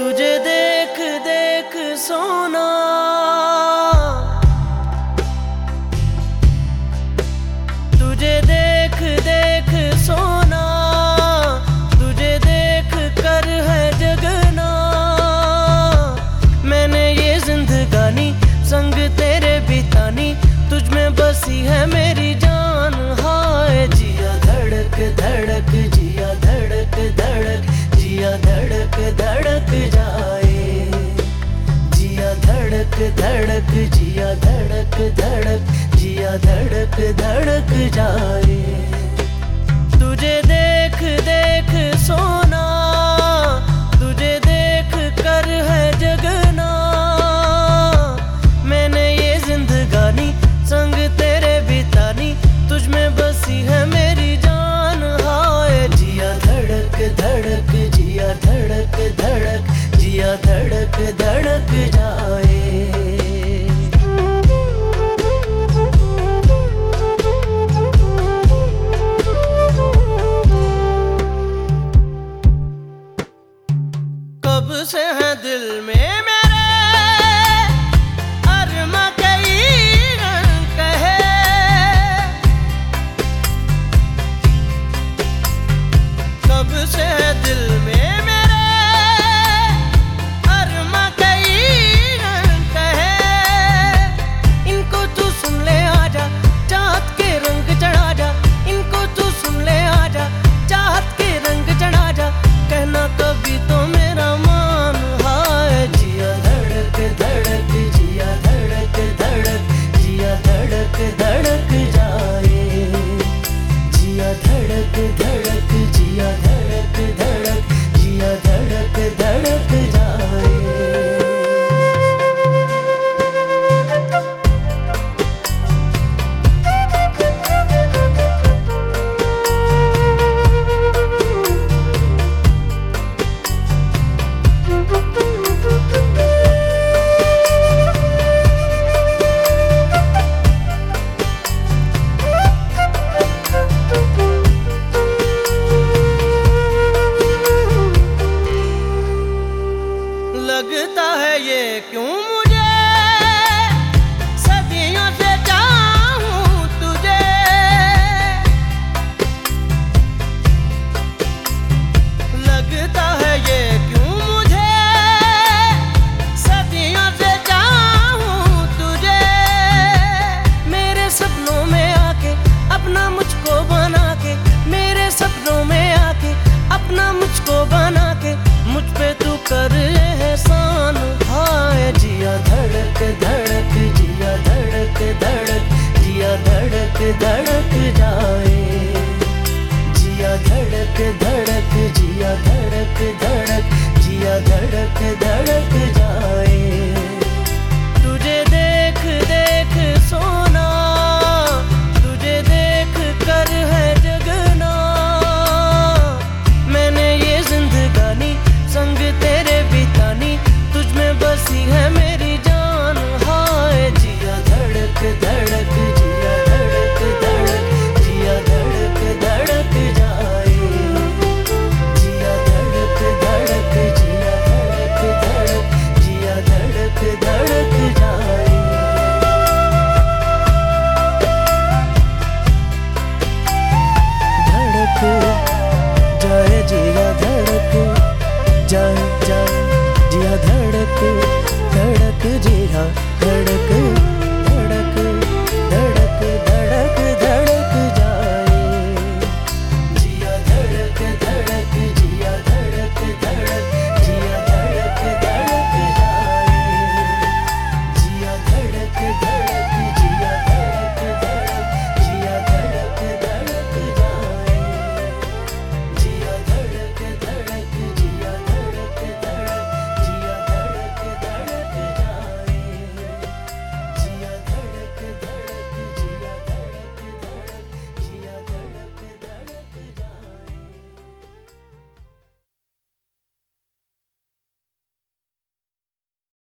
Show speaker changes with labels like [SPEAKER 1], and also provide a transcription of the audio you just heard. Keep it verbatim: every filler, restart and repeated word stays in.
[SPEAKER 1] तुझे देख देख सोना, तुझे देख देख सोना, तुझे देख कर है जगना। मैंने ये जिंदगानी संग तेरे बितानी, तुझ में बसी है मेरी जान। हाय जिया धड़क धड़क, जिया धड़क धड़क, जिया धड़क धड़क जाए। जिया धड़क धड़क, जिया धड़क धड़क, जिया धड़क धड़क जाए। तुझे देख देख सोना, तुझे देख कर है जगना। मैंने ये जिंदगानी संग तेरे बितानी, तुझ में बसी है मेरी जान। हाय जिया धड़क धड़क, जिया धड़क धड़क, जिया धड़क धड़क जाए। कब से है दिल में मेरे अरमा कई रंग कहे। कब से है दिल में मेरे अरमा कई रंग कहे। इनको तू सुन ले आजा, चाहत के रंग चढ़ा जा। इनको तू सुन ले आजा, चाहत के रंग चढ़ा जा। कहना कभी तो मेरा मान। हाय जिया धड़क धड़क, जिया धड़क धड़क, जिया धड़क धड़क जाए। जिया धड़क धड़क, जिया धड़क धड़क, जिया धड़क धड़क जाए। लगता है ये क्यों मुझे सदियों से चाहूं तुझे। लगता है ये क्यों मुझे सदियों से चाहूं तुझे। मेरे सपनों में आके अपना मुझको बना के, मेरे सपनों में आके अपना मुझको बना के, मुझ पे तू कर एहसान। हाय जिया धड़क धड़क, जिया धड़क धड़क, जिया धड़क धड़क जाए। जिया धड़क धड़क, जिया धड़क धड़क, जिया धड़क धड़क